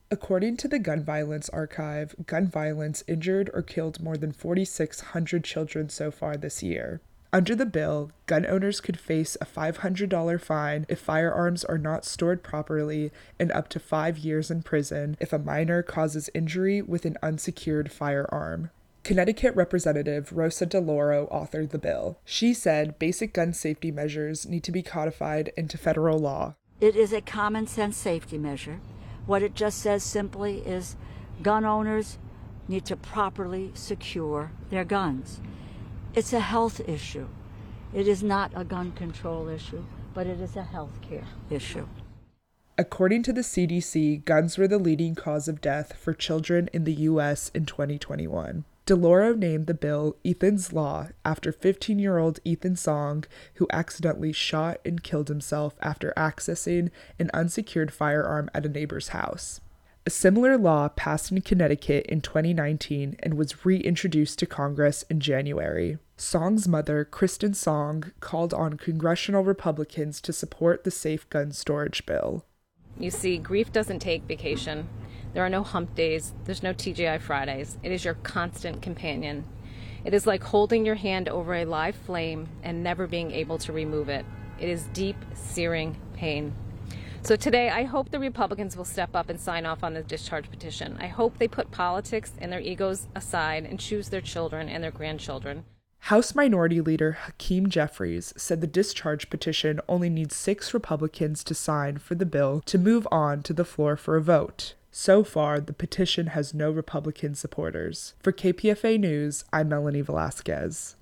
According to the Gun Violence Archive, gun violence injured or killed more than 4,600 children so far this year. Under the bill, gun owners could face a $500 fine if firearms are not stored properly and up to 5 years in prison if a minor causes injury with an unsecured firearm. Connecticut Representative Rosa DeLauro authored the bill. She said basic gun safety measures need to be codified into federal law. It is a common sense safety measure. What it just says simply is gun owners need to properly secure their guns. It's a health issue. It is not a gun control issue, but it is a health care issue. According to the CDC, guns were the leading cause of death for children in the U.S. in 2021. DeLauro named the bill Ethan's Law after 15-year-old Ethan Song, who accidentally shot and killed himself after accessing an unsecured firearm at a neighbor's house. A similar law passed in Connecticut in 2019 and was reintroduced to Congress in January. Song's mother, Kristen Song, called on congressional Republicans to support the safe gun storage bill. You see, grief doesn't take vacation. There are no hump days. There's no TGI Fridays. It is your constant companion. It is like holding your hand over a live flame and never being able to remove it. It is deep, searing pain. So today, I hope the Republicans will step up and sign off on the discharge petition. I hope they put politics and their egos aside and choose their children and their grandchildren. House Minority Leader Hakeem Jeffries said the discharge petition only needs 6 Republicans to sign for the bill to move on to the floor for a vote. So far, the petition has no Republican supporters. For KPFA News, I'm Melanie Velasquez.